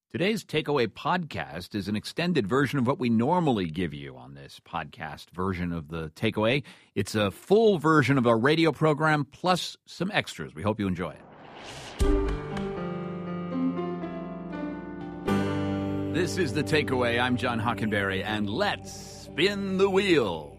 Today's Takeaway podcast is an extended version of what we normally give you on this podcast version of the Takeaway. It's a full version of our radio program plus some extras. We hope you enjoy it. This is the Takeaway. I'm John Hockenberry, and let's spin the wheel.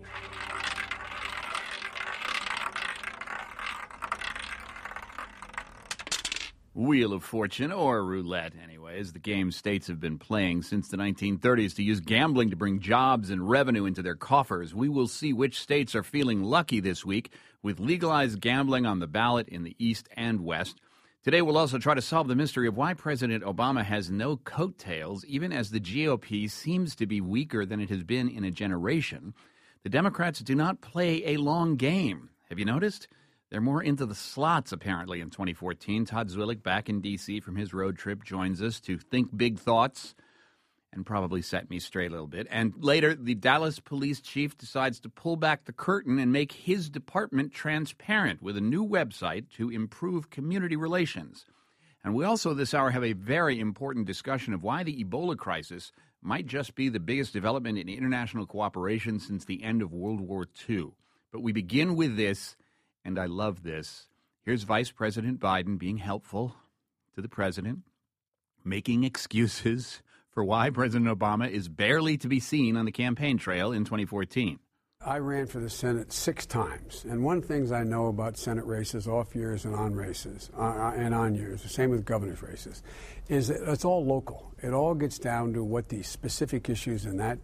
Wheel of Fortune, or roulette anyways, the game states have been playing since the 1930s to use gambling to bring jobs and revenue into their coffers. We will see which states are feeling lucky this week with legalized gambling on the ballot in the East and West. Today we'll also try to solve the mystery of why President Obama has no coattails, even as the GOP seems to be weaker than it has been in a generation. The Democrats do not play a long game. Have you noticed? They're more into the slots, apparently, in 2014. Todd Zwillich, back in D.C. from his road trip, joins us to think big thoughts and probably set me straight a little bit. And later, the Dallas police chief decides to pull back the curtain and make his department transparent with a new website to improve community relations. And we also, this hour, have a very important discussion of why the Ebola crisis might just be the biggest development in international cooperation since the end of World War II. But we begin with this. And I love this. Here's Vice President Biden being helpful to the president, making excuses for why President Obama is barely to be seen on the campaign trail in 2014. I ran for the Senate 6 times. And one of the things I know about Senate races, off years and on races, and on years, the same with governor's races, is that it's all local. It all gets down to what the specific issues in that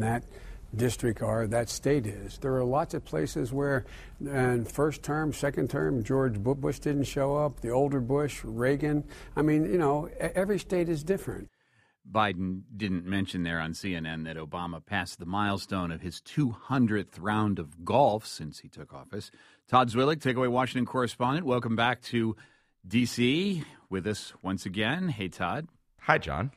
district are, that state is. There are lots of places where in first term, second term, George Bush didn't show up, the older Bush, Reagan. I mean, you know, every state is different. Biden didn't mention there on CNN that Obama passed the milestone of his 200th round of golf since he took office. Todd Zwillich, Takeaway Washington correspondent, welcome back to D.C. with us once again. Hey, Todd. Hi, John.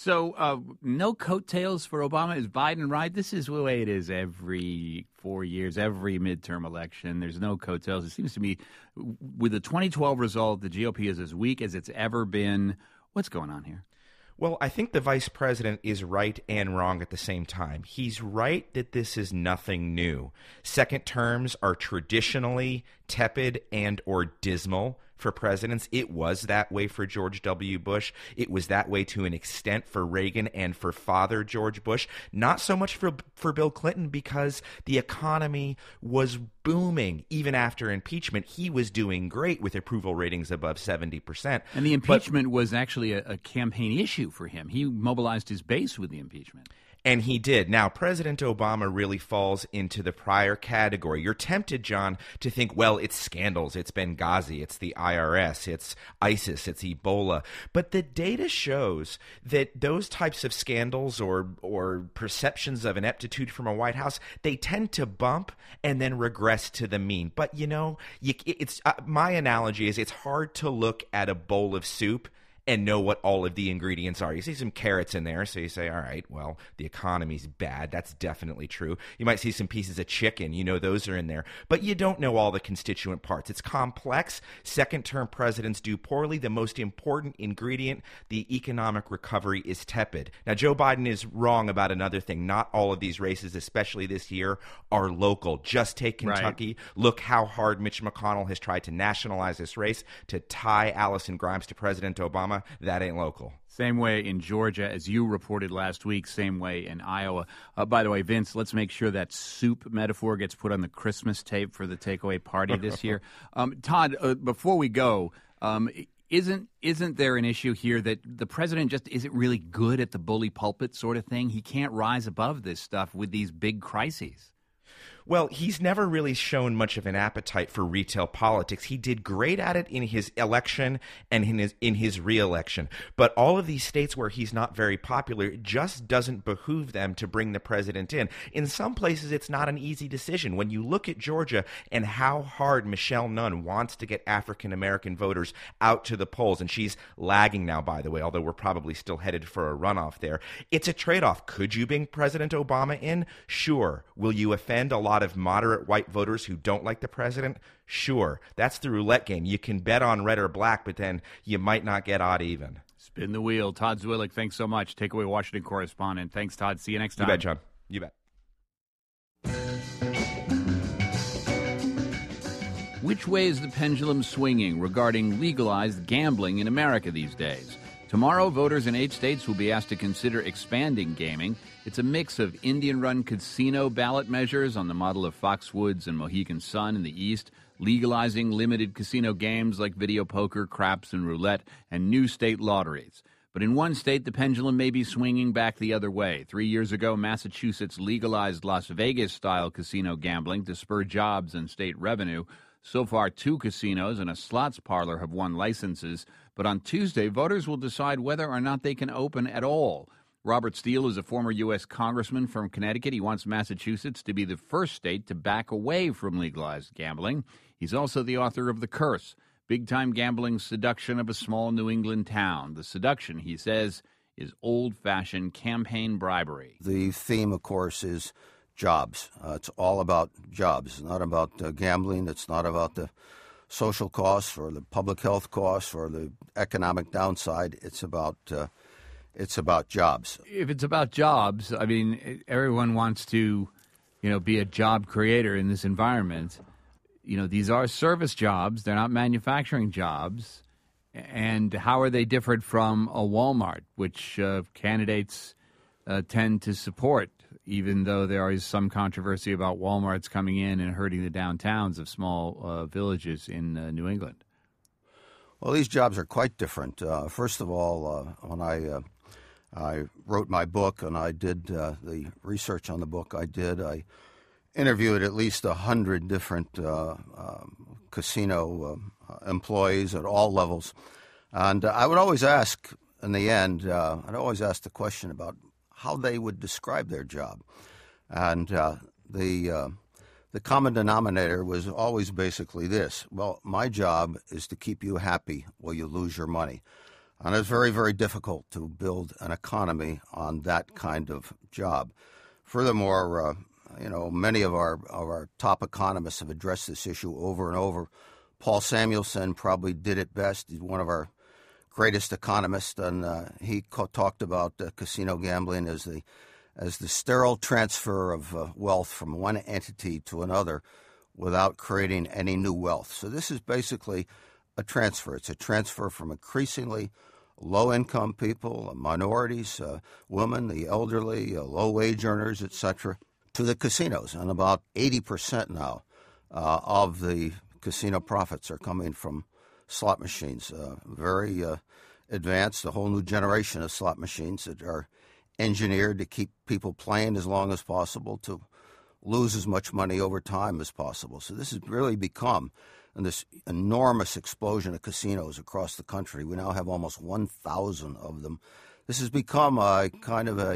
So no coattails for Obama. Is Biden right? This is the way it is every 4 years, every midterm election. There's no coattails. It seems to me with the 2012 result, the GOP is as weak as it's ever been. What's going on here? Well, I think the vice president is right and wrong at the same time. He's right that this is nothing new. Second terms are traditionally tepid and or dismal for presidents. It was that way for George W. Bush. It was that way to an extent for Reagan and for Father George Bush. Not so much for Bill Clinton because the economy was booming even after impeachment. He was doing great with approval ratings above 70%. And the impeachment was actually a campaign issue for him. He mobilized his base with the impeachment. And he did. Now, President Obama really falls into the prior category. You're tempted, John, to think, well, it's scandals, it's Benghazi, it's the IRS, it's ISIS, it's Ebola. But the data shows that those types of scandals or perceptions of ineptitude from a White House, they tend to bump and then regress to the mean. But, you know, it's my analogy is it's hard to look at a bowl of soup and know what all of the ingredients are. You see some carrots in there, so you say, all right, well, the economy's bad. That's definitely true. You might see some pieces of chicken. You know those are in there. But you don't know all the constituent parts. It's complex. Second-term presidents do poorly. The most important ingredient, the economic recovery, is tepid. Now, Joe Biden is wrong about another thing. Not all of these races, especially this year, are local. Just take Kentucky. Right. Look how hard Mitch McConnell has tried to nationalize this race, to tie Allison Grimes to President Obama. That ain't local. Same way in Georgia, as you reported last week, same way in Iowa. By the way, Vince, let's make sure that soup metaphor gets put on the Christmas tape for the takeaway party this year. Todd, before we go, isn't there an issue here that the president just isn't really good at the bully pulpit sort of thing? He can't rise above this stuff with these big crises. Well, he's never really shown much of an appetite for retail politics. He did great at it in his election and in his re-election. But all of these states where he's not very popular, it just doesn't behoove them to bring the president in. In some places, it's not an easy decision. When you look at Georgia and how hard Michelle Nunn wants to get African-American voters out to the polls, and she's lagging now, by the way, although we're probably still headed for a runoff there, it's a trade-off. Could you bring President Obama in? Sure. Will you offend a lot of moderate white voters who don't like the president? Sure. That's the roulette game. You can bet on red or black, but then you might not get odd even. Spin the wheel. Todd Zwillich, thanks so much. Takeaway Washington correspondent. Thanks, Todd. See you next time. You bet, John. You bet. Which way is the pendulum swinging regarding legalized gambling in America these days? Tomorrow, voters in 8 states will be asked to consider expanding gaming. It's a mix of Indian-run casino ballot measures on the model of Foxwoods and Mohegan Sun in the East, legalizing limited casino games like video poker, craps, and roulette, and new state lotteries. But in one state, the pendulum may be swinging back the other way. 3 years ago, Massachusetts legalized Las Vegas-style casino gambling to spur jobs and state revenue. So far, 2 casinos and a slots parlor have won licenses. But on Tuesday, voters will decide whether or not they can open at all. Robert Steele is a former U.S. congressman from Connecticut. He wants Massachusetts to be the first state to back away from legalized gambling. He's also the author of The Curse, big-time gambling seduction of a small New England town. The seduction, he says, is old-fashioned campaign bribery. The theme, of course, is jobs. It's all about jobs. It's not about gambling. It's not about the social costs or the public health costs or the economic downside. It's about jobs. If it's about jobs, I mean, everyone wants to, be a job creator in this environment. These are service jobs. They're not manufacturing jobs. And how are they different from a Walmart, which candidates tend to support, even though there is some controversy about Walmarts coming in and hurting the downtowns of small villages in New England? Well, these jobs are quite different. First of all, when I wrote my book and I did the research on the book I interviewed at least 100 different casino employees at all levels. And I would always ask, in the end, the question about how they would describe their job. And the common denominator was always basically this: well, my job is to keep you happy while you lose your money. And it's very, very difficult to build an economy on that kind of job. Furthermore, many of our top economists have addressed this issue over and over. Paul Samuelson probably did it best. He's one of our greatest economists, and he talked about casino gambling as the sterile transfer of wealth from one entity to another without creating any new wealth. So this is basically a transfer. It's a transfer from increasingly low-income people, minorities, women, the elderly, low-wage earners, etc., to the casinos. And about 80% now of the casino profits are coming from slot machines, very advanced, a whole new generation of slot machines that are engineered to keep people playing as long as possible, to lose as much money over time as possible. So this has really become this enormous explosion of casinos across the country. We now have almost 1,000 of them. This has become a kind of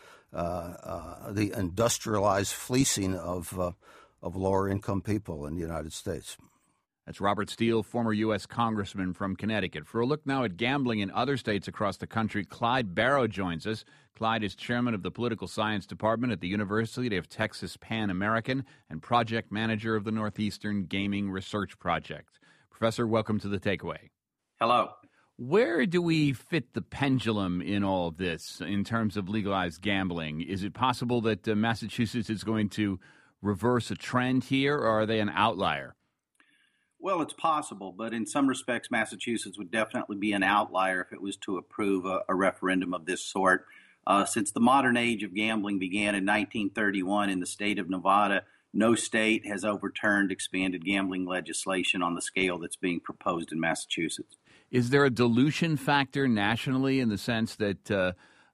the industrialized fleecing of lower-income people in the United States. That's Robert Steele, former U.S. congressman from Connecticut. For a look now at gambling in other states across the country, Clyde Barrow joins us. Clyde is chairman of the Political Science Department at the University of Texas Pan American and project manager of the Northeastern Gaming Research Project. Professor, welcome to The Takeaway. Hello. Where do we fit the pendulum in all of this in terms of legalized gambling? Is it possible that Massachusetts is going to reverse a trend here, or are they an outlier? Well, it's possible, but in some respects, Massachusetts would definitely be an outlier if it was to approve a referendum of this sort. Since the modern age of gambling began in 1931 in the state of Nevada, no state has overturned expanded gambling legislation on the scale that's being proposed in Massachusetts. Is there a dilution factor nationally in the sense that there's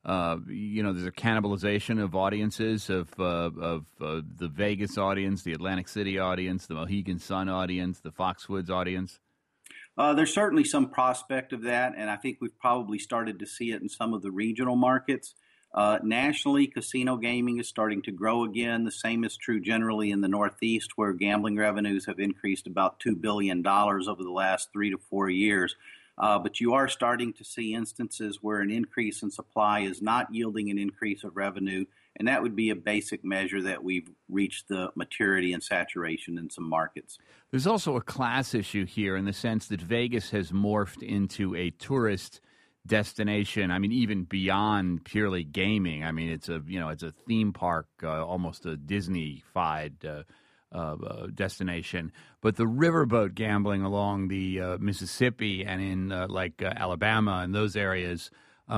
a cannibalization of audiences of the Vegas audience, the Atlantic City audience, the Mohegan Sun audience, the Foxwoods audience? There's certainly some prospect of that, and I think we've probably started to see it in some of the regional markets. Nationally, casino gaming is starting to grow again. The same is true generally in the Northeast, where gambling revenues have increased about $2 billion over the last 3 to 4 years. But you are starting to see instances where an increase in supply is not yielding an increase of revenue, and that would be a basic measure that we've reached the maturity and saturation in some markets. There's also a class issue here in the sense that Vegas has morphed into a tourist destination. I mean, even beyond purely gaming. I mean, it's a theme park, almost a Disney-fied destination. But the riverboat gambling along the Mississippi and in Alabama and those areas,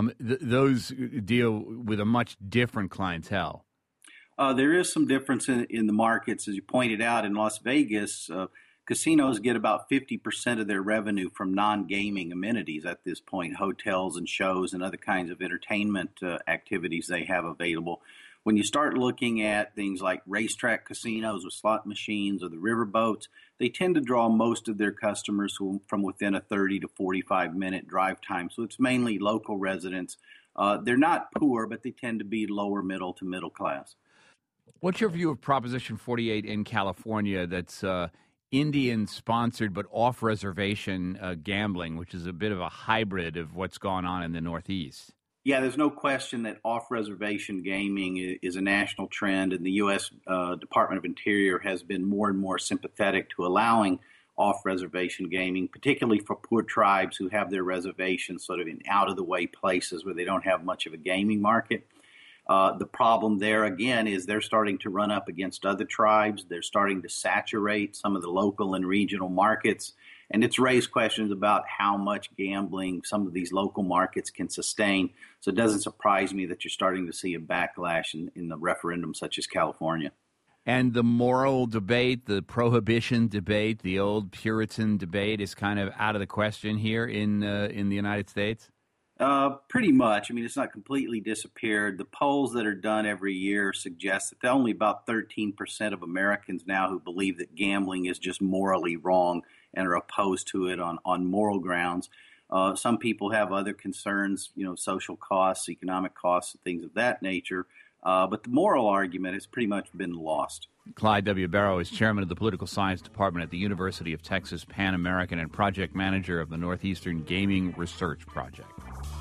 those deal with a much different clientele. There is some difference in the markets. As you pointed out, in Las Vegas, casinos get about 50% of their revenue from non-gaming amenities at this point, hotels and shows and other kinds of entertainment activities they have available. When you start looking at things like racetrack casinos with slot machines or the riverboats, they tend to draw most of their customers from within a 30 to 45-minute drive time. So it's mainly local residents. They're not poor, but they tend to be lower middle to middle class. What's your view of Proposition 48 in California that's Indian-sponsored but off-reservation gambling, which is a bit of a hybrid of what's gone on in the Northeast? Yeah, there's no question that off-reservation gaming is a national trend, and the U.S. Department of Interior has been more and more sympathetic to allowing off-reservation gaming, particularly for poor tribes who have their reservations sort of in out-of-the-way places where they don't have much of a gaming market. The problem there, again, is they're starting to run up against other tribes. They're starting to saturate some of the local and regional markets. And it's raised questions about how much gambling some of these local markets can sustain. So it doesn't surprise me that you're starting to see a backlash in the referendum such as California. And the moral debate, the prohibition debate, the old Puritan debate is kind of out of the question here in the United States? Pretty much. I mean, it's not completely disappeared. The polls that are done every year suggest that only about 13% of Americans now who believe that gambling is just morally wrong and are opposed to it on moral grounds. Some people have other concerns, social costs, economic costs, and things of that nature. But the moral argument has pretty much been lost. Clyde W. Barrow is chairman of the Political Science Department at the University of Texas Pan American and project manager of the Northeastern Gaming Research Project.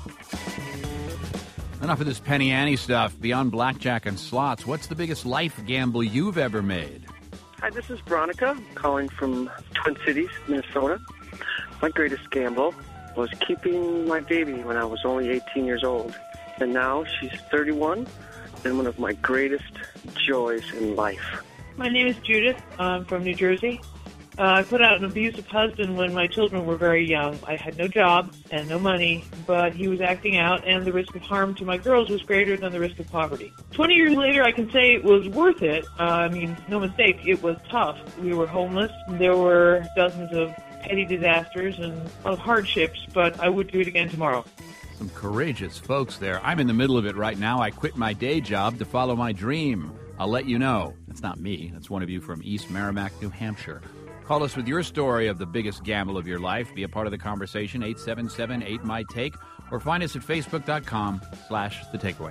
Enough of this penny ante stuff. Beyond blackjack and slots, what's the biggest life gamble you've ever made? Hi, this is Veronica, calling from Twin Cities, Minnesota. My greatest gamble was keeping my baby when I was only 18 years old. And now she's 31 and one of my greatest joys in life. My name is Judith. I'm from New Jersey. I put out an abusive husband when my children were very young. I had no job and no money, but he was acting out, and the risk of harm to my girls was greater than the risk of poverty. 20 years later, I can say it was worth it. No mistake, it was tough. We were homeless. There were dozens of petty disasters and a lot of hardships, but I would do it again tomorrow. Some courageous folks there. I'm in the middle of it right now. I quit my day job to follow my dream. I'll let you know. That's not me. That's one of you from East Merrimack, New Hampshire. Call us with your story of the biggest gamble of your life. Be a part of the conversation, 877-8-MY-TAKE, or find us at facebook.com/The Takeaway.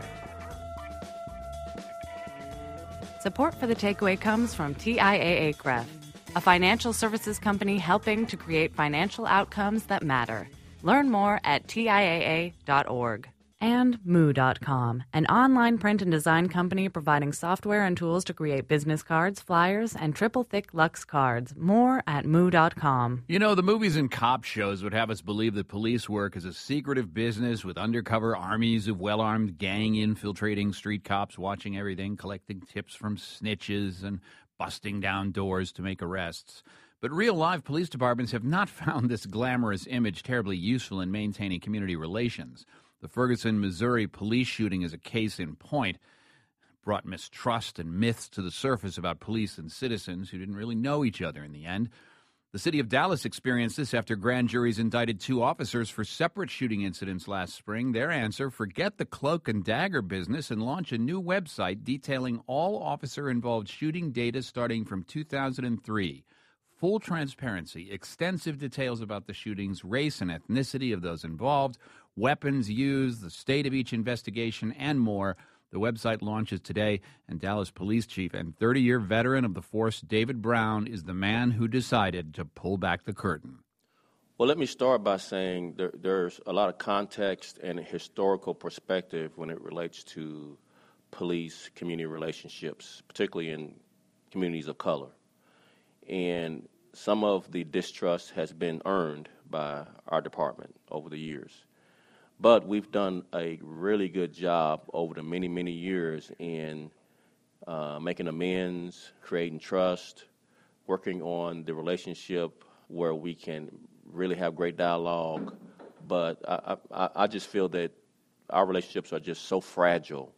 Support for The Takeaway comes from TIAA-CREF, a financial services company helping to create financial outcomes that matter. Learn more at TIAA.org. And Moo.com, an online print and design company providing software and tools to create business cards, flyers, and triple-thick Lux cards. More at Moo.com. You know, the movies and cop shows would have us believe that police work is a secretive business with undercover armies of well-armed gang infiltrating street cops, watching everything, collecting tips from snitches, and busting down doors to make arrests. But real live police departments have not found this glamorous image terribly useful in maintaining community relations. The Ferguson, Missouri police shooting is a case in point. It brought mistrust and myths to the surface about police and citizens who didn't really know each other in the end. The city of Dallas experienced this after grand juries indicted 2 officers for separate shooting incidents last spring. Their answer, forget the cloak and dagger business and launch a new website detailing all officer-involved shooting data starting from 2003. Full transparency, extensive details about the shootings, race and ethnicity of those involved, weapons used, the state of each investigation, and more. The website launches today, and Dallas Police Chief and 30-year veteran of the force, David Brown, is the man who decided to pull back the curtain. Well, let me start by saying there's a lot of context and historical perspective when it relates to police-community relationships, particularly in communities of color. And some of the distrust has been earned by our department over the years. But we've done a really good job over the many, many years in making amends, creating trust, working on the relationship where we can really have great dialogue. But I just feel that our relationships are just so fragile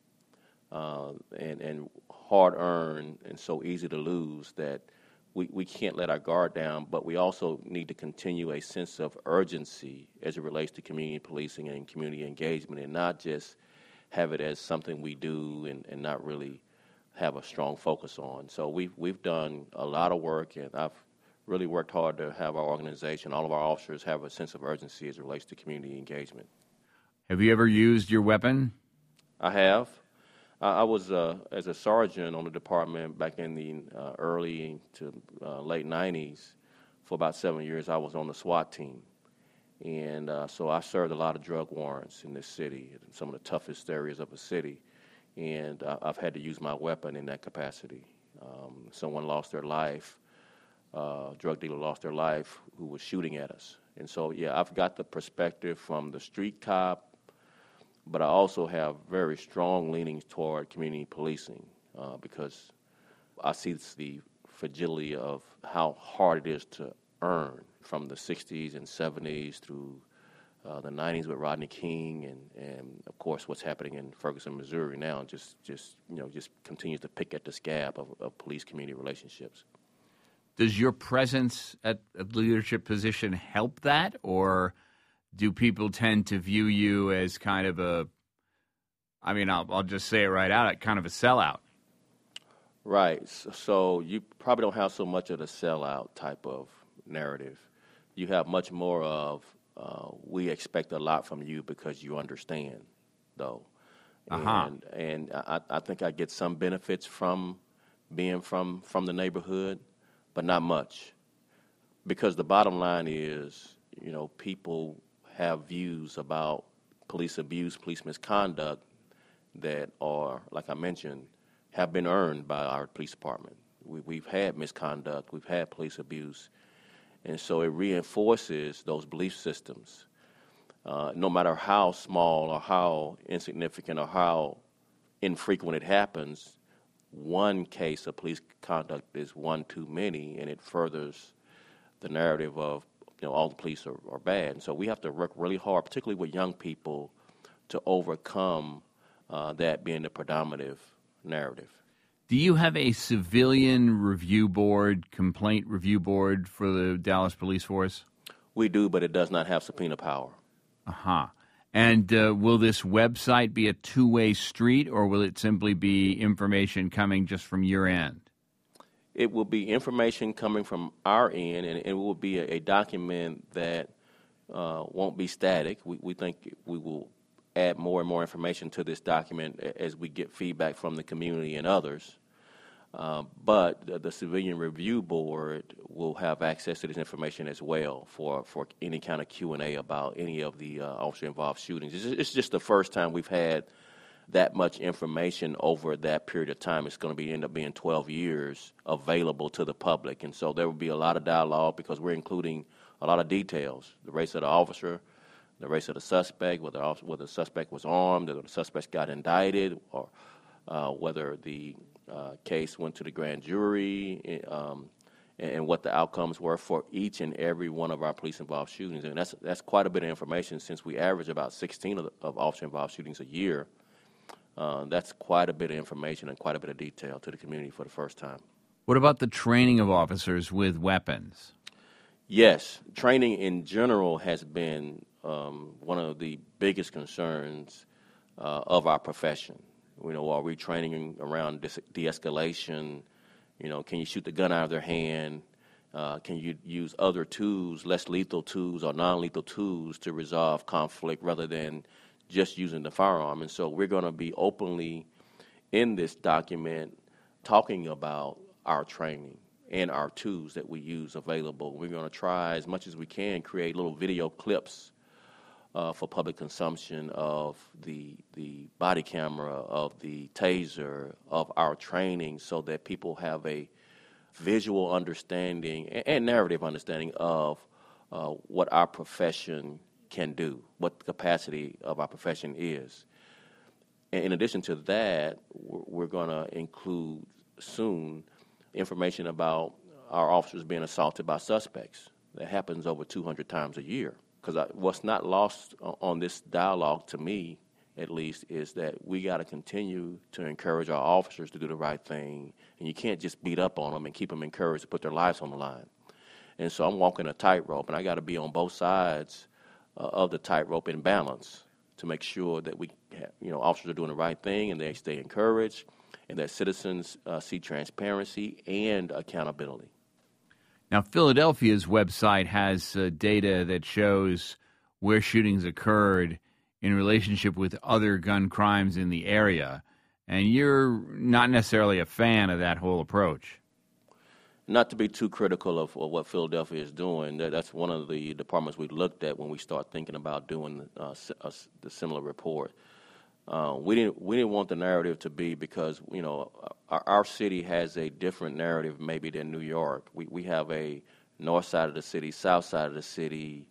and hard-earned and so easy to lose that we can't let our guard down, but we also need to continue a sense of urgency as it relates to community policing and community engagement, and not just have it as something we do and not really have a strong focus on. So we've done a lot of work, and I've really worked hard to have our organization, all of our officers, have a sense of urgency as it relates to community engagement. Have you ever used your weapon? I have. I was, as a sergeant on the department back in the early to late 90s, for about 7 years, I was on the SWAT team. And so I served a lot of drug warrants in this city, in some of the toughest areas of the city. And I've had to use my weapon in that capacity. Someone lost their life, drug dealer lost their life, who was shooting at us. And so, yeah, I've got the perspective from the street cop, but I also have very strong leanings toward community policing because I see the fragility of how hard it is to earn from the 60s and 70s through the 90s with Rodney King and of course what's happening in Ferguson, Missouri now just continues to pick at the scab of police community relationships. Does your presence at a leadership position help that, or do people tend to view you as kind of I'll just say it right out, kind of a sellout? Right. So you probably don't have so much of the sellout type of narrative. You have much more of we expect a lot from you because you understand, though. Uh-huh. And I think I get some benefits from being from the neighborhood, but not much. Because the bottom line is, people have views about police abuse, police misconduct that are, like I mentioned, have been earned by our police department. We've had misconduct, we've had police abuse, and so it reinforces those belief systems. No matter how small or how insignificant or how infrequent it happens, one case of police conduct is one too many, and it furthers the narrative of all the police are bad. And so we have to work really hard, particularly with young people, to overcome that being the predominant narrative. Do you have a civilian review board, complaint review board for the Dallas Police Force? We do, but it does not have subpoena power. Uh-huh. And will this website be a two-way street, or will it simply be information coming just from your end? It will be information coming from our end, and it will be a document that won't be static. We think we will add more and more information to this document as we get feedback from the community and others. But the Civilian Review Board will have access to this information as well for any kind of Q&A about any of the officer-involved shootings. It's just the first time we've had that much information over that period of time. It's going to end up being 12 years available to the public. And so there will be a lot of dialogue because we're including a lot of details, the race of the officer, the race of the suspect, whether the suspect was armed, whether the suspect got indicted, or whether the case went to the grand jury, and what the outcomes were for each and every one of our police-involved shootings. And that's quite a bit of information since we average about 16 of officer-involved shootings a year. That's quite a bit of information and quite a bit of detail to the community for the first time. What about the training of officers with weapons? Yes, training in general has been one of the biggest concerns of our profession. Are we training around de-escalation? Can you shoot the gun out of their hand? Can you use other tools, less lethal tools or non-lethal tools to resolve conflict rather than just using the firearm? And so we're going to be openly in this document talking about our training and our tools that we use available. We're going to try as much as we can create little video clips for public consumption of the body camera, of the taser, of our training, so that people have a visual understanding and narrative understanding of what our profession can do, what the capacity of our profession is. And in addition to that, we're going to include soon information about our officers being assaulted by suspects. That happens over 200 times a year. Because what's not lost on this dialogue, to me at least, is that we got to continue to encourage our officers to do the right thing, and you can't just beat up on them and keep them encouraged to put their lives on the line. And so I'm walking a tightrope, and I got to be on both sides of the tightrope in balance to make sure that we, officers are doing the right thing and they stay encouraged, and that citizens see transparency and accountability. Now, Philadelphia's website has data that shows where shootings occurred in relationship with other gun crimes in the area, and you're not necessarily a fan of that whole approach. Not to be too critical of what Philadelphia is doing, that's one of the departments we looked at when we start thinking about doing the similar report. We didn't want the narrative to be because our city has a different narrative maybe than New York. We have a north side of the city, south side of the city,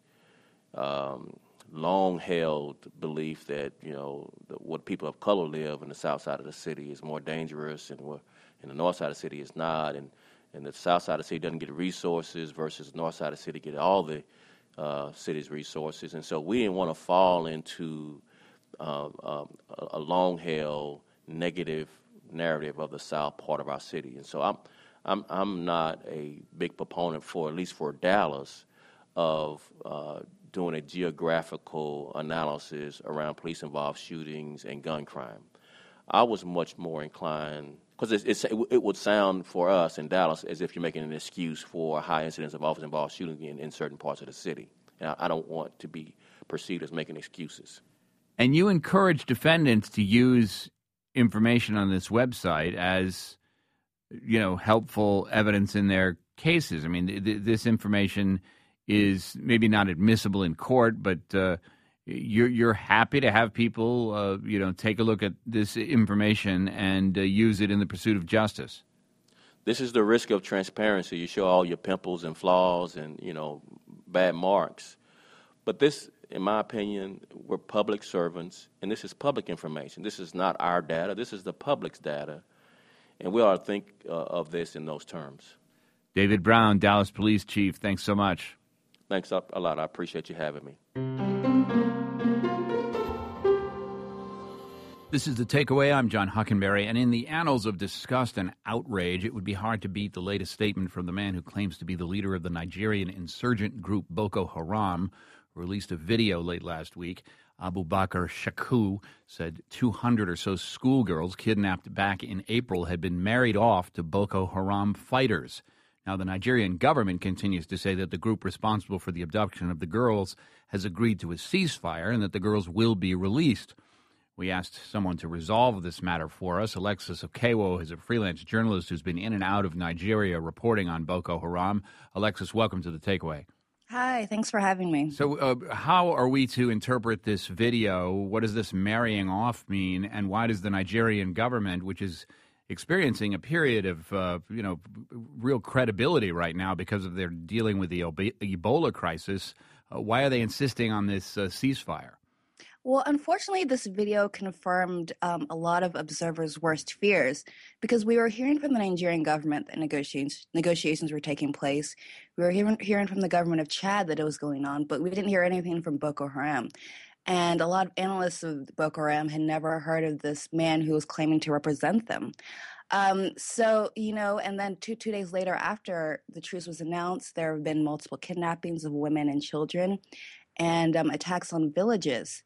long-held belief that what people of color live in the south side of the city is more dangerous, and in the north side of the city is not, and the south side of the city doesn't get resources versus the north side of the city get all the city's resources. And so we didn't want to fall into a long-held negative narrative of the south part of our city. And so I'm not a big proponent at least for Dallas, of doing a geographical analysis around police-involved shootings and gun crime. I was much more inclined, because it would sound for us in Dallas as if you're making an excuse for high incidence of officer-involved shooting in certain parts of the city. And I don't want to be perceived as making excuses. And you encourage defendants to use information on this website as, helpful evidence in their cases. I mean, this information is maybe not admissible in court, but you're happy to have people, take a look at this information and use it in the pursuit of justice. This is the risk of transparency. You show all your pimples and flaws and, bad marks. But this, in my opinion, we're public servants, and this is public information. This is not our data. This is the public's data, and we ought to think of this in those terms. David Brown, Dallas Police Chief, thanks so much. Thanks a lot. I appreciate you having me. This is The Takeaway. I'm John Huckenberry, and in the annals of disgust and outrage, it would be hard to beat the latest statement from the man who claims to be the leader of the Nigerian insurgent group Boko Haram, who released a video late last week. Abu Bakr Shakau said 200 or so schoolgirls kidnapped back in April had been married off to Boko Haram fighters. Now, the Nigerian government continues to say that the group responsible for the abduction of the girls has agreed to a ceasefire and that the girls will be released. We asked someone to resolve this matter for us. Alexis Okewo is a freelance journalist who's been in and out of Nigeria reporting on Boko Haram. Alexis, welcome to The Takeaway. Hi, thanks for having me. So how are we to interpret this video? What does this marrying off mean? And why does the Nigerian government, which is experiencing a period of, real credibility right now because of their dealing with the Ebola crisis, why are they insisting on this ceasefire? Well, unfortunately, this video confirmed a lot of observers' worst fears, because we were hearing from the Nigerian government that negotiations were taking place. We were hearing from the government of Chad that it was going on, but we didn't hear anything from Boko Haram. And a lot of analysts of Boko Haram had never heard of this man who was claiming to represent them. And then two days later after the truce was announced, there have been multiple kidnappings of women and children and attacks on villages.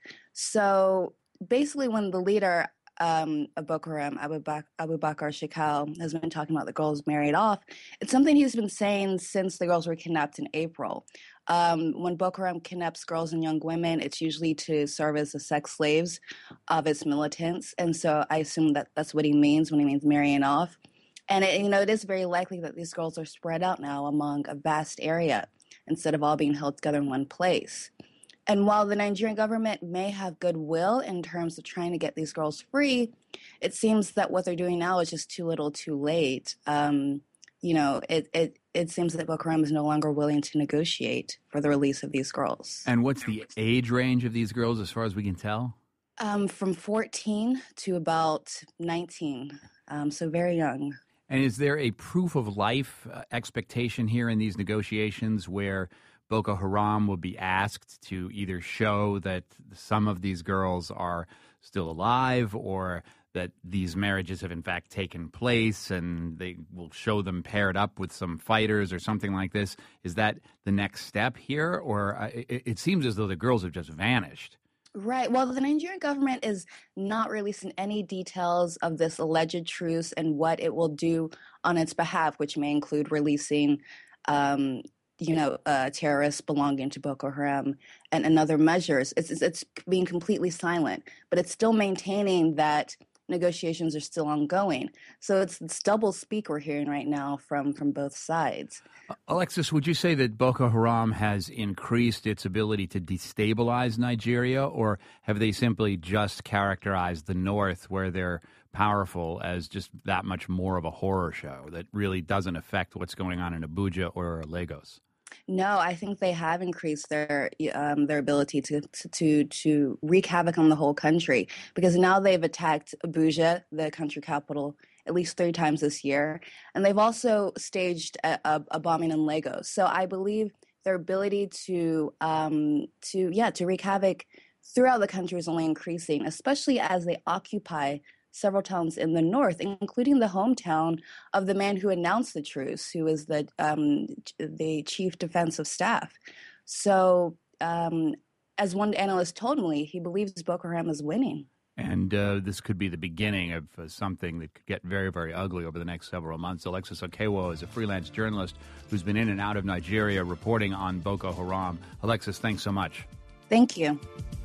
So basically when the leader of Boko Haram, Abu Bakr Shakau, has been talking about the girls married off, it's something he's been saying since the girls were kidnapped in April. When Boko Haram kidnaps girls and young women, it's usually to serve as the sex slaves of its militants. And so I assume that that's what he means when he means marrying off. And it is very likely that these girls are spread out now among a vast area instead of all being held together in one place. And while the Nigerian government may have goodwill in terms of trying to get these girls free, it seems that what they're doing now is just too little too late. it seems that Boko Haram is no longer willing to negotiate for the release of these girls. And what's the age range of these girls, as far as we can tell? From 14 to about 19, so very young. And is there a proof of life expectation here in these negotiations where Boko Haram will be asked to either show that some of these girls are still alive or that these marriages have in fact taken place and they will show them paired up with some fighters or something like this? Is that the next step here? Or it seems as though the girls have just vanished. Right. Well, the Nigerian government is not releasing any details of this alleged truce and what it will do on its behalf, which may include releasing, terrorists belonging to Boko Haram and other measures. It's being completely silent, but it's still maintaining that negotiations are still ongoing. So it's double speak we're hearing right now from both sides. Alexis, would you say that Boko Haram has increased its ability to destabilize Nigeria, or have they simply just characterized the North, where they're powerful, as just that much more of a horror show that really doesn't affect what's going on in Abuja or Lagos? No, I think they have increased their ability to wreak havoc on the whole country, because now they've attacked Abuja, the country capital, at least 3 times this year, and they've also staged a bombing in Lagos. So I believe their ability to wreak havoc throughout the country is only increasing, especially as they occupy several towns in the north, including the hometown of the man who announced the truce, who is the chief defensive staff. So, as one analyst told me, he believes Boko Haram is winning. And this could be the beginning of something that could get very, very ugly over the next several months. Alexis Okewo is a freelance journalist who's been in and out of Nigeria reporting on Boko Haram. Alexis, thanks so much. Thank you.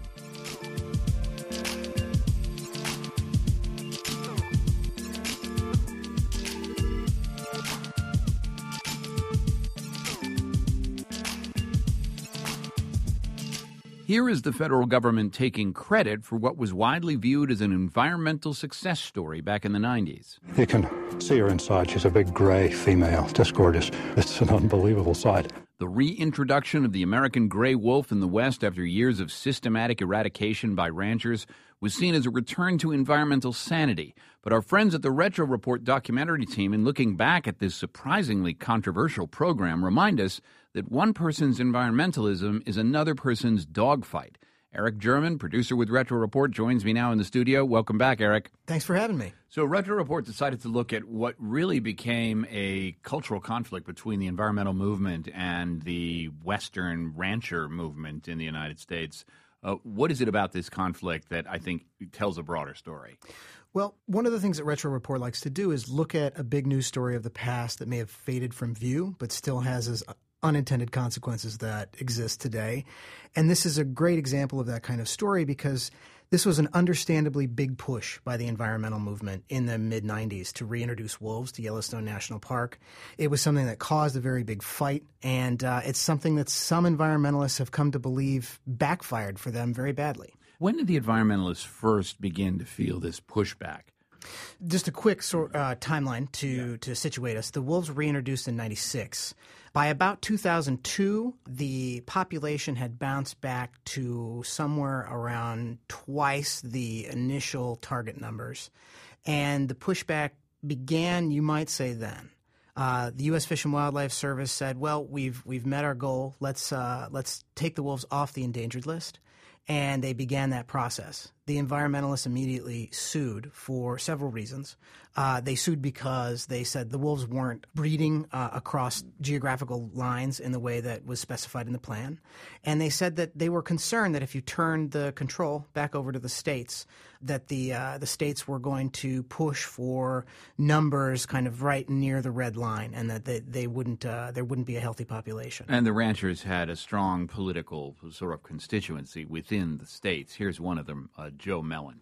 Here is the federal government taking credit for what was widely viewed as an environmental success story back in the 90s. You can see her inside. She's a big gray female, just gorgeous. It's an unbelievable sight. The reintroduction of the American gray wolf in the West after years of systematic eradication by ranchers was seen as a return to environmental sanity. But our friends at the Retro Report documentary team, in looking back at this surprisingly controversial program, remind us that one person's environmentalism is another person's dogfight. Eric German, producer with Retro Report, joins me now in the studio. Welcome back, Eric. Thanks for having me. So Retro Report decided to look at what really became a cultural conflict between the environmental movement and the Western rancher movement in the United States. What is it about this conflict that I think tells a broader story? Well, one of the things that Retro Report likes to do is look at a big news story of the past that may have faded from view, but still has its unintended consequences that exist today. And this is a great example of that kind of story because this was an understandably big push by the environmental movement in the mid-90s to reintroduce wolves to Yellowstone National Park. It was something that caused a very big fight, and it's something that some environmentalists have come to believe backfired for them very badly. When did the environmentalists first begin to feel this pushback? Just a quick timeline to situate us. The wolves were reintroduced in 96. By about 2002, the population had bounced back to somewhere around twice the initial target numbers. And the pushback began, you might say, then. The U.S. Fish and Wildlife Service said, well, we've met our goal. Let's take the wolves off the endangered list. And they began that process. The environmentalists immediately sued for several reasons. They sued because they said the wolves weren't breeding across geographical lines in the way that was specified in the plan. And they said that they were concerned that if you turned the control back over to the states, that the states were going to push for numbers kind of right near the red line, and that there wouldn't be a healthy population. And the ranchers had a strong political sort of constituency within the states. Here's one of them, Joe Mellon.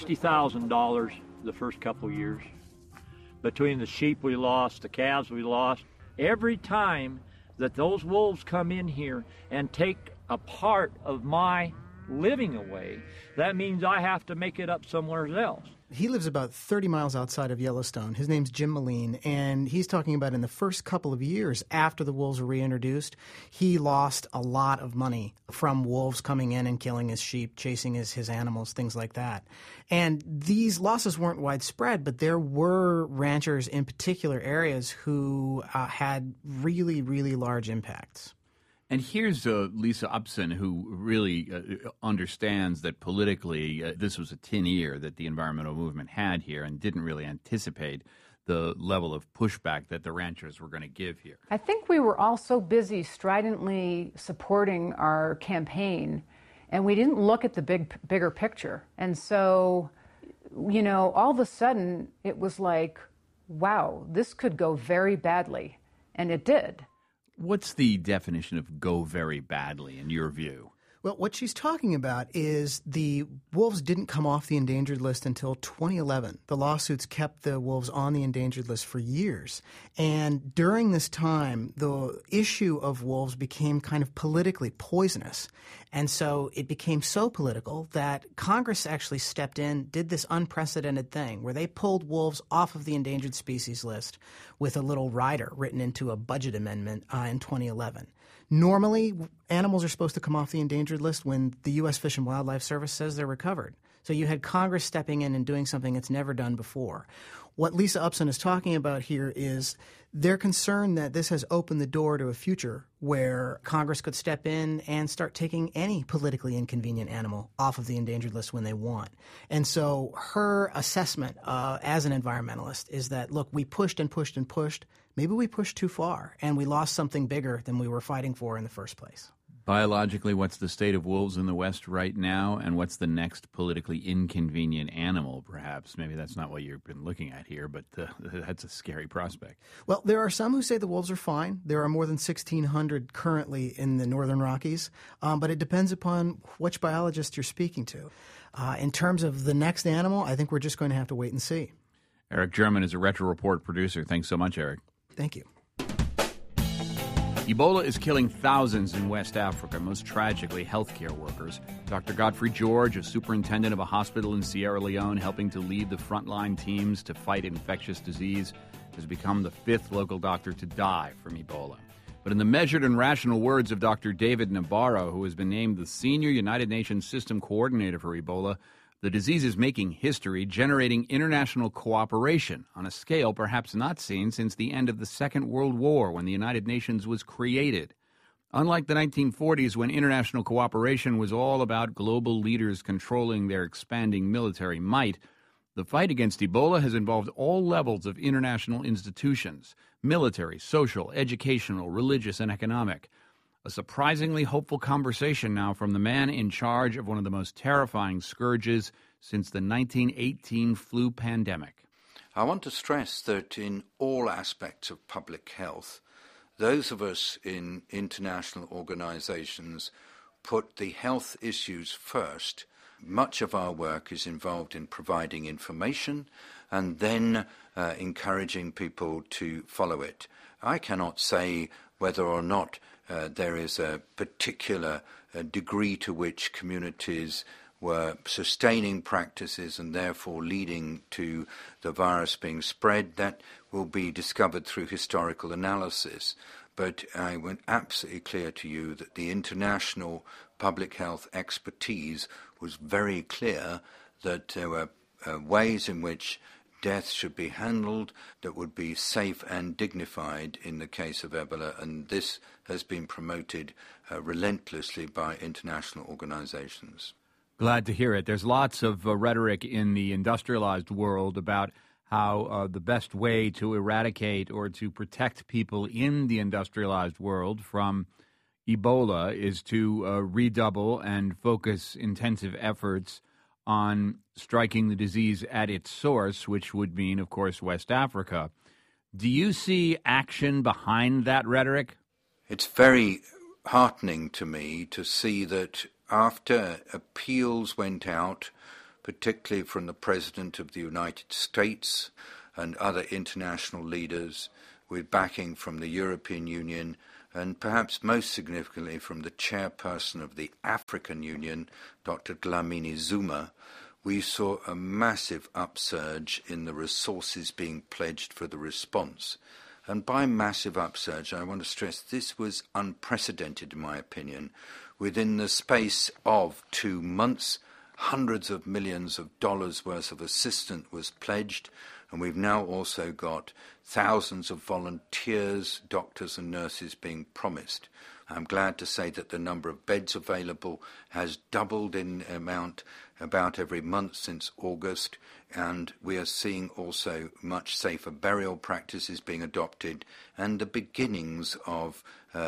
$60,000 the first couple of years. Between the sheep we lost, the calves we lost, every time that those wolves come in here and take a part of my living away, that means I have to make it up somewhere else. He lives about 30 miles outside of Yellowstone. His name's Jim Moline, and he's talking about in the first couple of years after the wolves were reintroduced, he lost a lot of money from wolves coming in and killing his sheep, chasing his animals, things like that. And these losses weren't widespread, but there were ranchers in particular areas who had really, really large impacts. And here's Lisa Upson, who really understands that politically this was a tin ear that the environmental movement had here and didn't really anticipate the level of pushback that the ranchers were going to give here. I think we were all so busy stridently supporting our campaign, and we didn't look at the bigger picture. And so, you know, all of a sudden it was like, wow, this could go very badly. And it did. What's the definition of go very badly in your view? Well, what she's talking about is the wolves didn't come off the endangered list until 2011. The lawsuits kept the wolves on the endangered list for years. And during this time, the issue of wolves became kind of politically poisonous. And so it became so political that Congress actually stepped in, did this unprecedented thing where they pulled wolves off of the endangered species list with a little rider written into a budget amendment in 2011. Normally, animals are supposed to come off the endangered list when the U.S. Fish and Wildlife Service says they're recovered. So you had Congress stepping in and doing something it's never done before. What Lisa Upson is talking about here is they're concerned that this has opened the door to a future where Congress could step in and start taking any politically inconvenient animal off of the endangered list when they want. And so her assessment as an environmentalist is that, look, we pushed and pushed and pushed. Maybe we pushed too far and we lost something bigger than we were fighting for in the first place. Biologically, what's the state of wolves in the West right now, and what's the next politically inconvenient animal, perhaps? Maybe that's not what you've been looking at here, but that's a scary prospect. Well, there are some who say the wolves are fine. There are more than 1,600 currently in the Northern Rockies, but it depends upon which biologist you're speaking to. In terms of the next animal, I think we're just going to have to wait and see. Eric German is a Retro Report producer. Thanks so much, Eric. Thank you. Ebola is killing thousands in West Africa, most tragically healthcare workers. Dr. Godfrey George, a superintendent of a hospital in Sierra Leone helping to lead the frontline teams to fight infectious disease, has become the fifth local doctor to die from Ebola. But in the measured and rational words of Dr. David Nabarro, who has been named the senior United Nations system coordinator for Ebola, the disease is making history, generating international cooperation on a scale perhaps not seen since the end of the Second World War, when the United Nations was created. Unlike the 1940s, when international cooperation was all about global leaders controlling their expanding military might, the fight against Ebola has involved all levels of international institutions: military, social, educational, religious, and economic. A surprisingly hopeful conversation now from the man in charge of one of the most terrifying scourges since the 1918 flu pandemic. I want to stress that in all aspects of public health, those of us in international organizations put the health issues first. Much of our work is involved in providing information and then encouraging people to follow it. I cannot say whether or not there is a particular degree to which communities were sustaining practices and therefore leading to the virus being spread. That will be discovered through historical analysis. But I went absolutely clear to you that the international public health expertise was very clear that there were ways in which death should be handled that would be safe and dignified in the case of Ebola, and this has been promoted relentlessly by international organizations. Glad to hear it. There's lots of rhetoric in the industrialized world about how the best way to eradicate or to protect people in the industrialized world from Ebola is to redouble and focus intensive efforts on striking the disease at its source, which would mean, of course, West Africa. Do you see action behind that rhetoric? It's very heartening to me to see that after appeals went out, particularly from the President of the United States and other international leaders, with backing from the European Union and perhaps most significantly from the chairperson of the African Union, Dr. Dlamini Zuma, we saw a massive upsurge in the resources being pledged for the response. And by massive upsurge, I want to stress this was unprecedented, in my opinion. Within the space of 2 months, hundreds of millions of dollars worth of assistance was pledged, and we've now also got thousands of volunteers, doctors and nurses being promised. I'm glad to say that the number of beds available has doubled in amount about every month since August, and we are seeing also much safer burial practices being adopted and the beginnings of,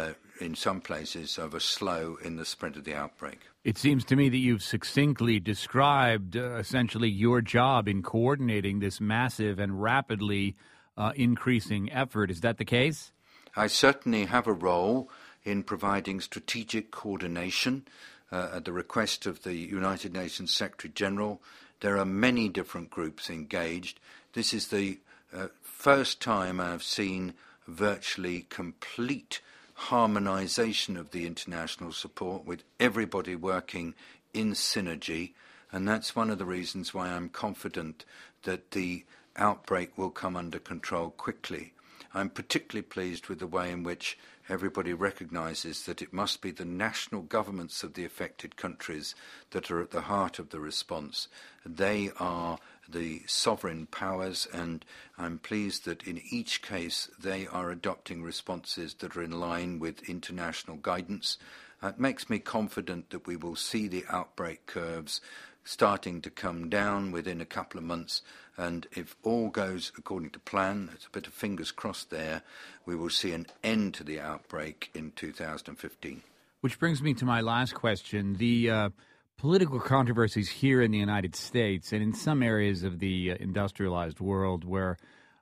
in some places, of a slow in the spread of the outbreak. It seems to me that you've succinctly described essentially your job in coordinating this massive and rapidly increasing effort. Is that the case? I certainly have a role in providing strategic coordination at the request of the United Nations Secretary General. There are many different groups engaged. This is the first time I've seen virtually complete harmonization of the international support with everybody working in synergy, and that's one of the reasons why I'm confident that the outbreak will come under control quickly. I'm particularly pleased with the way in which everybody recognizes that it must be the national governments of the affected countries that are at the heart of the response. They are the sovereign powers, and I'm pleased that in each case they are adopting responses that are in line with international guidance. It makes me confident that we will see the outbreak curves starting to come down within a couple of months, and if all goes according to plan, there's a bit of fingers crossed there, we will see an end to the outbreak in 2015. Which brings me to my last question. The political controversies here in the United States and in some areas of the industrialized world where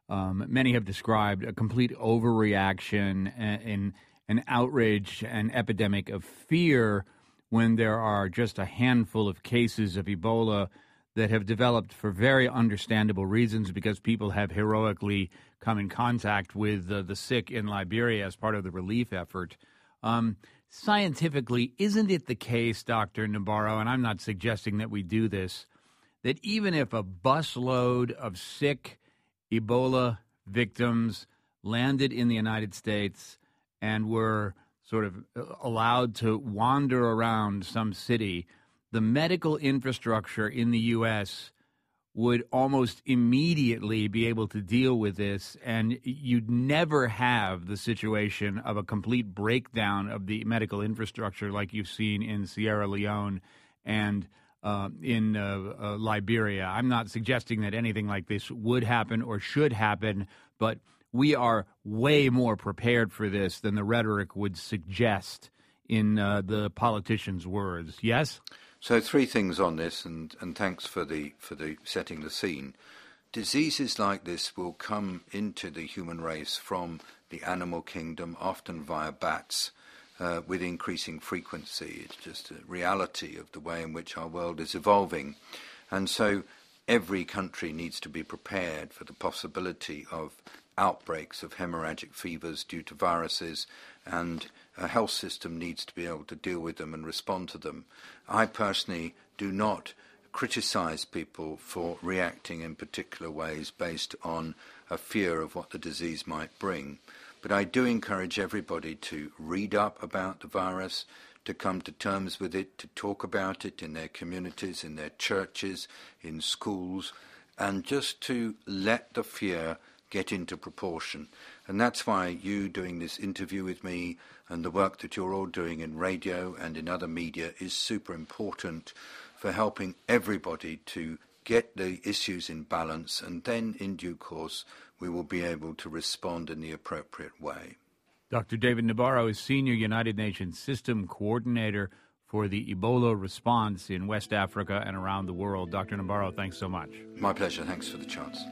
many have described a complete overreaction and an outrage, an epidemic of fear when there are just a handful of cases of Ebola that have developed for very understandable reasons because people have heroically come in contact with the sick in Liberia as part of the relief effort. Scientifically, isn't it the case, Dr. Nabarro, and I'm not suggesting that we do this, that even if a busload of sick Ebola victims landed in the United States and were sort of allowed to wander around some city, the medical infrastructure in the U.S. would almost immediately be able to deal with this, and you'd never have the situation of a complete breakdown of the medical infrastructure like you've seen in Sierra Leone and in Liberia. I'm not suggesting that anything like this would happen or should happen, but we are way more prepared for this than the rhetoric would suggest in the politicians' words. Yes? So 3 things on this, and thanks for the setting the scene. Diseases like this will come into the human race from the animal kingdom, often via bats, with increasing frequency. It's just a reality of the way in which our world is evolving. And so every country needs to be prepared for the possibility of outbreaks of hemorrhagic fevers due to viruses, and a health system needs to be able to deal with them and respond to them. I personally do not criticize people for reacting in particular ways based on a fear of what the disease might bring, but I do encourage everybody to read up about the virus, to come to terms with it, to talk about it in their communities, in their churches, in schools, and just to let the fear get into proportion. And that's why you doing this interview with me and the work that you're all doing in radio and in other media is super important for helping everybody to get the issues in balance, and then in due course we will be able to respond in the appropriate way. Dr. David Nabarro is Senior United Nations System Coordinator for the Ebola response in West Africa and around the world. Dr. Nabarro, thanks so much. My pleasure. Thanks for the chance.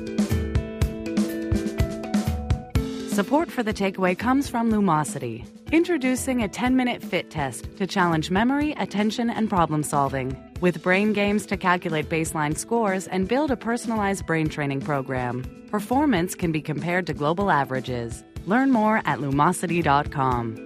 Support for The Takeaway comes from Lumosity. Introducing a 10-minute fit test to challenge memory, attention, and problem solving. With brain games to calculate baseline scores and build a personalized brain training program. Performance can be compared to global averages. Learn more at Lumosity.com.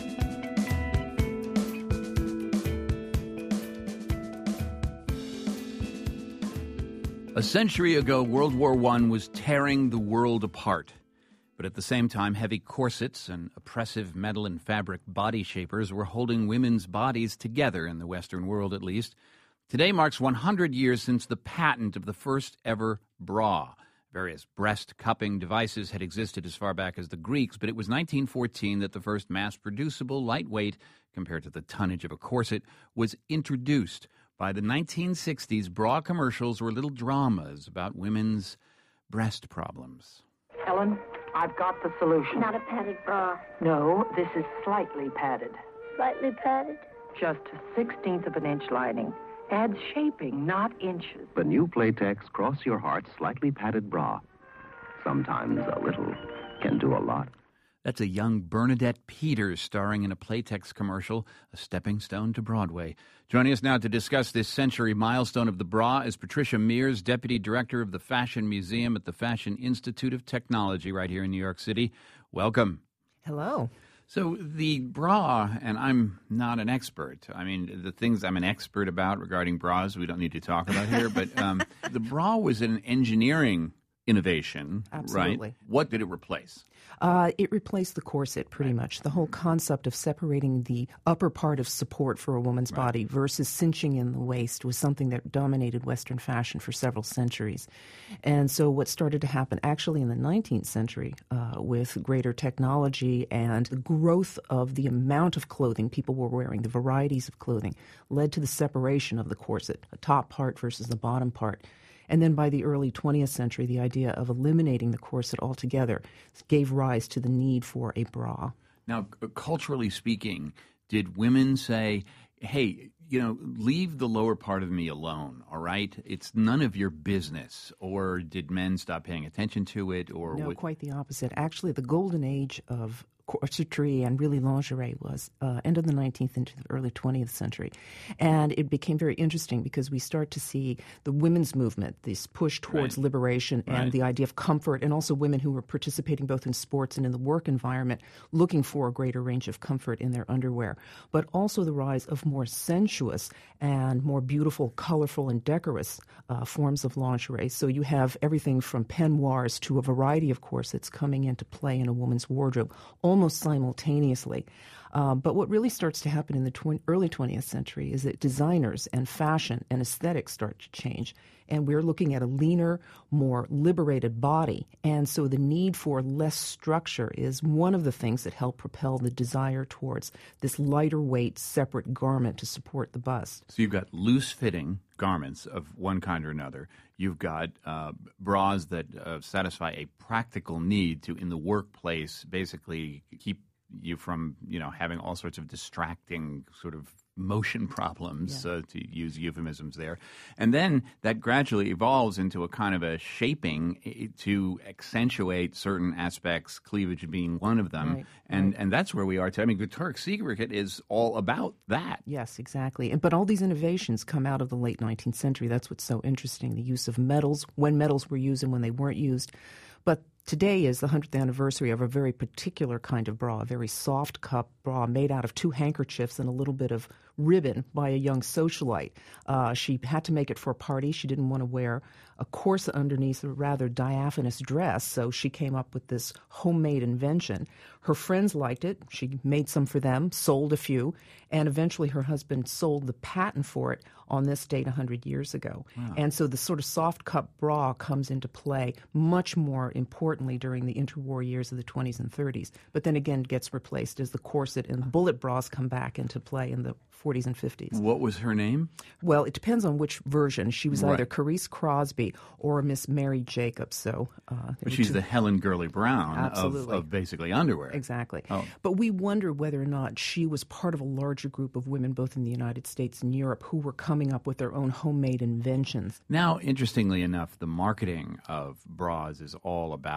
A century ago, World War I was tearing the world apart. But at the same time, heavy corsets and oppressive metal and fabric body shapers were holding women's bodies together, in the Western world at least. Today marks 100 years since the patent of the first ever bra. Various breast cupping devices had existed as far back as the Greeks, but it was 1914 that the first mass-producible, lightweight, compared to the tonnage of a corset, was introduced. By the 1960s, bra commercials were little dramas about women's breast problems. Ellen, I've got the solution. Not a padded bra. No, this is slightly padded. Slightly padded? Just a 1/16 of an inch lining. Adds shaping, not inches. The new Playtex Cross Your Heart slightly padded bra. Sometimes a little can do a lot. That's a young Bernadette Peters starring in a Playtex commercial, a stepping stone to Broadway. Joining us now to discuss this century milestone of the bra is Patricia Mears, Deputy Director of the Fashion Museum at the Fashion Institute of Technology right here in New York City. Welcome. Hello. So the bra, and I'm not an expert. I mean, the things I'm an expert about regarding bras we don't need to talk about here, but the bra was an engineering innovation, Absolutely. Right? What did it replace? It replaced the corset, pretty much. The whole concept of separating the upper part of support for a woman's body versus cinching in the waist was something that dominated Western fashion for several centuries. And so what started to happen actually in the 19th century with greater technology and the growth of the amount of clothing people were wearing, the varieties of clothing, led to the separation of the corset, the top part versus the bottom part. And then by the early 20th century, the idea of eliminating the corset altogether gave rise to the need for a bra. Now, culturally speaking, did women say, hey, leave the lower part of me alone, all right? It's none of your business. Or did men stop paying attention to it? Or No, quite the opposite. Actually, the golden age of corsetry and really lingerie was end of the 19th into the early 20th century. And it became very interesting because we start to see the women's movement, this push towards liberation and the idea of comfort, and also women who were participating both in sports and in the work environment looking for a greater range of comfort in their underwear. But also the rise of more sensuous and more beautiful, colorful, and decorous forms of lingerie. So you have everything from peignoirs to a variety of corsets coming into play in a woman's wardrobe almost simultaneously. But what really starts to happen in the early 20th century is that designers and fashion and aesthetics start to change. And we're looking at a leaner, more liberated body. And so the need for less structure is one of the things that help propel the desire towards this lighter weight, separate garment to support the bust. So you've got loose-fitting garments of one kind or another. You've got bras that satisfy a practical need to, in the workplace, basically keep you from, having all sorts of distracting sort of motion problems, to use euphemisms there. And then that gradually evolves into a kind of a shaping to accentuate certain aspects, cleavage being one of them. And that's where we are today. I mean, Victoria's Secret is all about that. Yes, exactly. But all these innovations come out of the late 19th century. That's what's so interesting, the use of metals, when metals were used and when they weren't used. But today is the 100th anniversary of a very particular kind of bra, a very soft cup bra made out of 2 handkerchiefs and a little bit of ribbon by a young socialite. She had to make it for a party. She didn't want to wear a corset underneath a rather diaphanous dress, so she came up with this homemade invention. Her friends liked it. She made some for them, sold a few, and eventually her husband sold the patent for it on this date 100 years ago. Wow. And so the sort of soft cup bra comes into play much more importantly during the interwar years of the 20s and 30s, but then again gets replaced as the corset and bullet bras come back into play in the 40s and 50s. What was her name? Well, it depends on which version. She was either Carice Crosby or Miss Mary Jacobs. So, but she's the Helen Gurley Brown of basically underwear. Exactly. Oh. But we wonder whether or not she was part of a larger group of women, both in the United States and Europe, who were coming up with their own homemade inventions. Now, interestingly enough, the marketing of bras is all about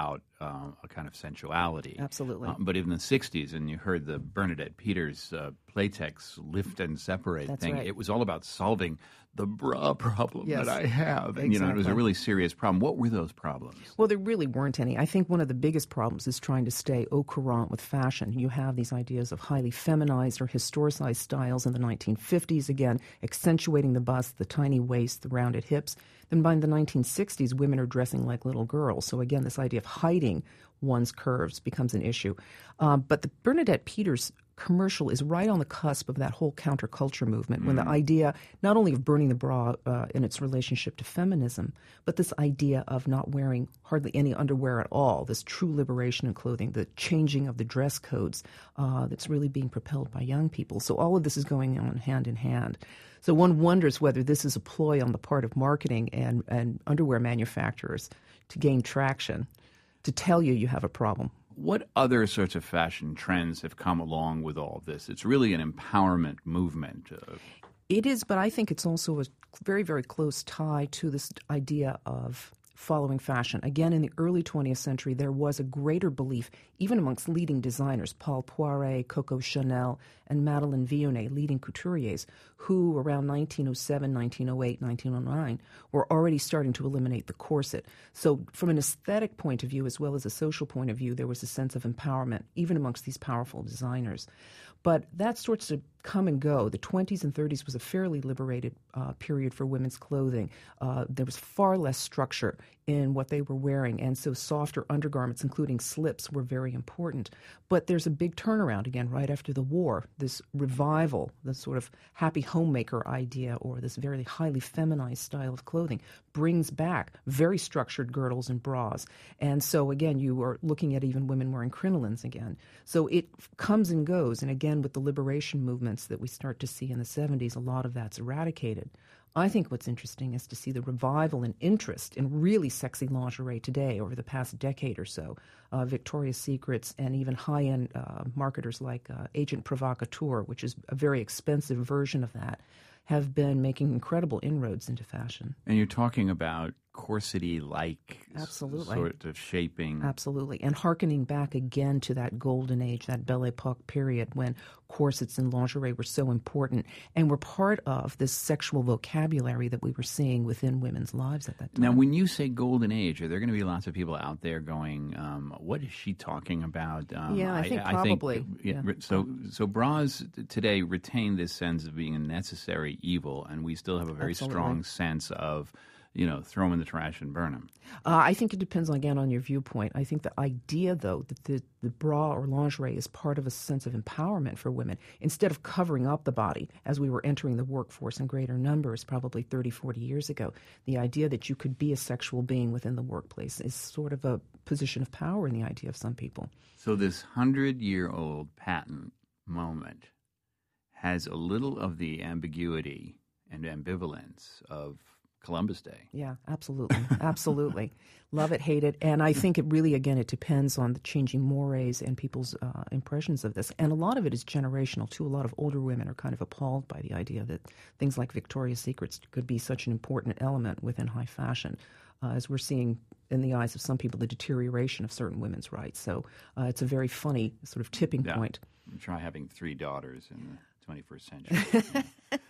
about a kind of sensuality. Absolutely. But in the 60s, and you heard the Bernadette Peters Playtex lift and separate That's thing, right. it was all about solving the bra problem Yes, that I have. And, exactly. it was a really serious problem. What were those problems? Well, there really weren't any. I think one of the biggest problems is trying to stay au courant with fashion. You have these ideas of highly feminized or historicized styles in the 1950s, again, accentuating the bust, the tiny waist, the rounded hips. Then by the 1960s, women are dressing like little girls. So again, this idea of hiding one's curves becomes an issue. But the Bernadette Peters commercial is right on the cusp of that whole counterculture movement, when the idea not only of burning the bra in its relationship to feminism, but this idea of not wearing hardly any underwear at all, this true liberation in clothing, the changing of the dress codes that's really being propelled by young people. So all of this is going on hand in hand. So one wonders whether this is a ploy on the part of marketing and underwear manufacturers to gain traction, to tell you have a problem. What other sorts of fashion trends have come along with all of this? It's really an empowerment movement. It is, but I think it's also a very, very close tie to this idea of following fashion. Again, in the early 20th century, there was a greater belief, even amongst leading designers, Paul Poiret, Coco Chanel, and Madeleine Vionnet, leading couturiers, who around 1907, 1908, 1909, were already starting to eliminate the corset. So from an aesthetic point of view, as well as a social point of view, there was a sense of empowerment, even amongst these powerful designers. But that starts to come and go. The 20s and 30s was a fairly liberated period for women's clothing. There was far less structure in what they were wearing, and so softer undergarments, including slips, were very important. But there's a big turnaround again right after the war, this revival, this sort of happy homemaker idea, or this very highly feminized style of clothing, brings back very structured girdles and bras. And so again, you are looking at even women wearing crinolines again. So it comes and goes, and again, with the liberation movements that we start to see in the 70s, a lot of that's eradicated. I think what's interesting is to see the revival and interest in really sexy lingerie today over the past decade or so. Victoria's Secrets and even high-end marketers like Agent Provocateur, which is a very expensive version of that, have been making incredible inroads into fashion. And you're talking about corsety-like Absolutely. sort of shaping. Absolutely. And hearkening back again to that golden age, that Belle Epoque period when corsets and lingerie were so important and were part of this sexual vocabulary that we were seeing within women's lives at that time. Now, when you say golden age, are there going to be lots of people out there going, what is she talking about? Yeah, I think probably. Yeah. So bras today retain this sense of being a necessary evil, and we still have a very Absolutely. strong sense of, throw them in the trash and burn them. I think it depends, again, on your viewpoint. I think the idea, though, that the bra or lingerie is part of a sense of empowerment for women, instead of covering up the body as we were entering the workforce in greater numbers probably 30, 40 years ago, the idea that you could be a sexual being within the workplace is sort of a position of power in the idea of some people. So this 100-year-old patent moment has a little of the ambiguity and ambivalence of Columbus Day. Yeah, absolutely. Absolutely. Love it, hate it. And I think it really, again, it depends on the changing mores and people's impressions of this. And a lot of it is generational, too. A lot of older women are kind of appalled by the idea that things like Victoria's Secrets could be such an important element within high fashion, as we're seeing in the eyes of some people the deterioration of certain women's rights. So it's a very funny sort of tipping point. Try having 3 daughters in the 21st century.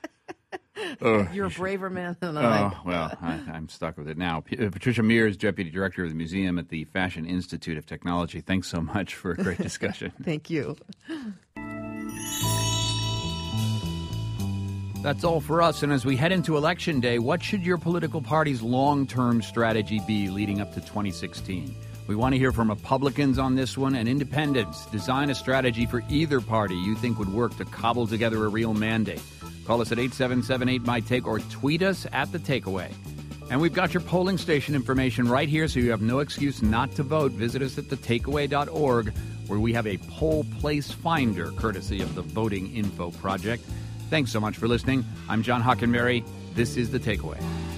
You're a braver man than I. Oh, well, I'm stuck with it now. Patricia Mears, Deputy Director of the Museum at the Fashion Institute of Technology. Thanks so much for a great discussion. Thank you. That's all for us. And as we head into Election Day, what should your political party's long-term strategy be leading up to 2016? We want to hear from Republicans on this one and independents. Design a strategy for either party you think would work to cobble together a real mandate. Call us at 877-8MY-TAKE or tweet us at The Takeaway. And we've got your polling station information right here, so you have no excuse not to vote. Visit us at thetakeaway.org, where we have a poll place finder, courtesy of the Voting Info Project. Thanks so much for listening. I'm John Hockenberry. This is The Takeaway.